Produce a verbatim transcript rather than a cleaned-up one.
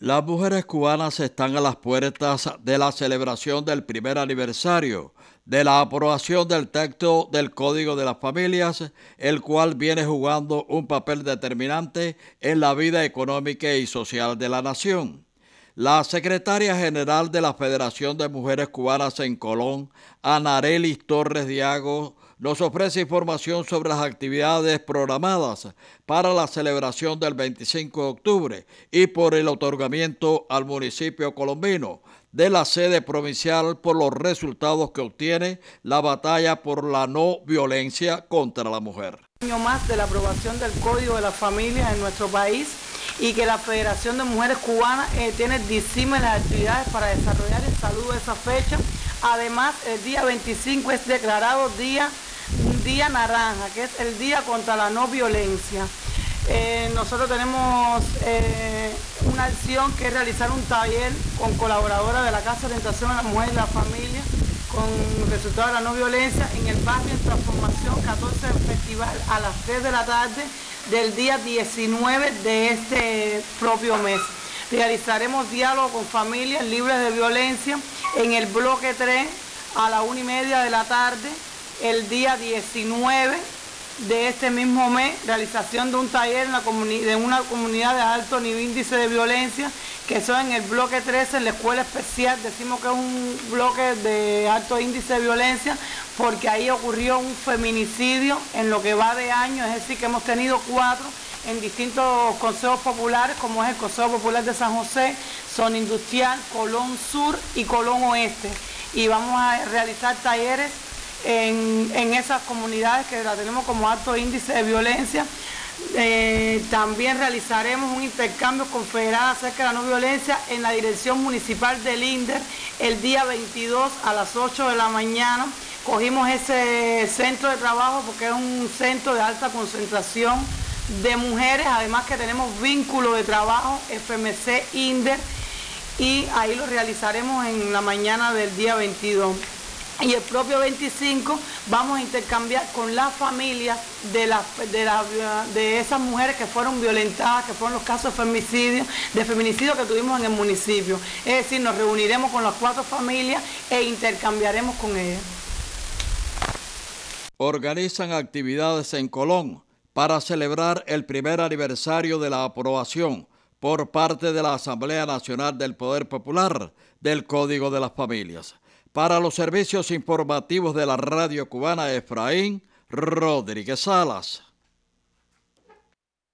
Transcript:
Las mujeres cubanas están a las puertas de la celebración del primer aniversario de la aprobación del texto del Código de las Familias, el cual viene jugando un papel determinante en la vida económica y social de la nación. La secretaria general de la Federación de Mujeres Cubanas en Colón, Anarelis Torres Diago, nos ofrece información sobre las actividades programadas para la celebración del veinticinco de octubre y por el otorgamiento al municipio colombino de la sede provincial por los resultados que obtiene la batalla por la no violencia contra la mujer. Un año más de la aprobación del Código de las Familias en nuestro país y que la Federación de Mujeres Cubanas eh, tiene disímiles actividades para desarrollar en salud de esa fecha. Además, el día veinticinco es declarado día, un día naranja, que es el día contra la no violencia. Eh, nosotros tenemos eh, una acción que es realizar un taller con colaboradoras de la Casa de Orientación a la Mujer y la Familia con resultado de la no violencia en el barrio en Transformación catorce Festival a las tres de la tarde del día diecinueve de este propio mes. Realizaremos diálogo con familias libres de violencia en el bloque tres a la una y media de la tarde el día diecinueve de este mismo mes, realización de un taller en, la de una comunidad de alto nivel índice de violencia, que son en el bloque trece, en la escuela especial. Decimos que es un bloque de alto índice de violencia porque ahí ocurrió un feminicidio en lo que va de año, es decir, que hemos tenido cuatro en distintos consejos populares, como es el Consejo Popular de San José, Zona Industrial, Colón Sur y Colón Oeste. Y vamos a realizar talleres En, en esas comunidades que la tenemos como alto índice de violencia. Eh, también realizaremos un intercambio confederado acerca de la no violencia en la dirección municipal del INDER el día veintidós a las ocho de la mañana. Cogimos ese centro de trabajo porque es un centro de alta concentración de mujeres, además que tenemos vínculo de trabajo F M C INDER, y ahí lo realizaremos en la mañana del día veintidós. Y el propio veinticinco vamos a intercambiar con las familias de, la, de, la, de esas mujeres que fueron violentadas, que fueron los casos de feminicidio, de feminicidio que tuvimos en el municipio. Es decir, nos reuniremos con las cuatro familias e intercambiaremos con ellas. Organizan actividades en Colón para celebrar el primer aniversario de la aprobación por parte de la Asamblea Nacional del Poder Popular del Código de las Familias. Para los servicios informativos de la radio cubana, Efraín Rodríguez Salas.